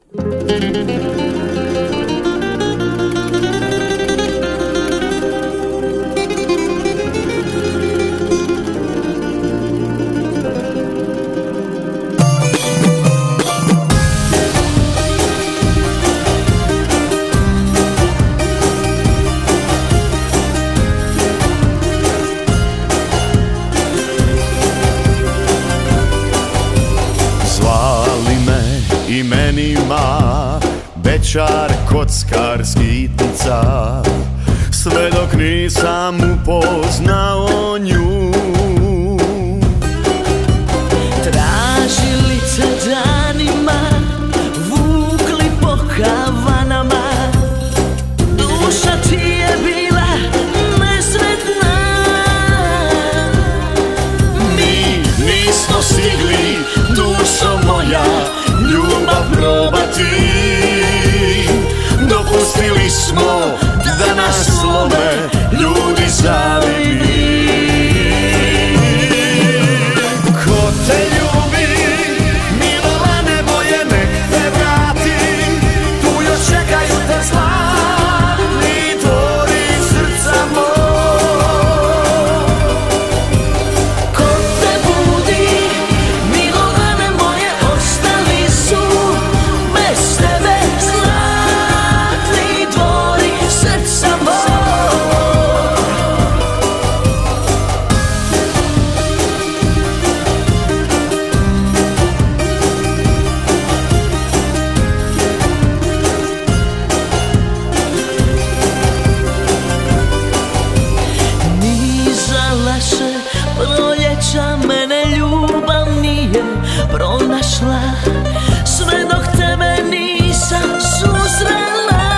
Imenima bečar, kockar, skitnica, sve dok nisam upoznao nju. Tražili te danima, vukli po kavanama, duša ti je bila nesretna. Mi nismo stigli, dušo moja, ljubav probati. Dopustili smo da nas slome ljudi zavidni. Ko te ljubi, Milane moje, nek te vrati. Tu još čekaju te slavni tvori srca moj. Ko te budi, Milane moje, ostali su bez tebe zlatni dvori srca moj. Ni za laše proljeća mene ljubav nije pronašla, sve dok tebe nisam susrela.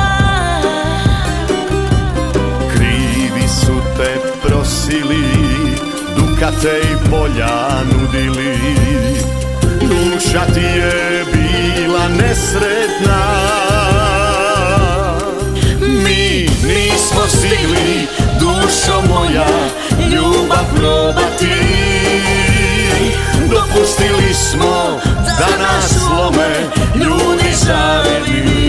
Krivi su te prosili, dukate i polja nudili. Duša ti je bila nesretna. Mi nismo stigli, dušo moja, ljubav probati. Dopustili smo da nas slome ljudi zavidni.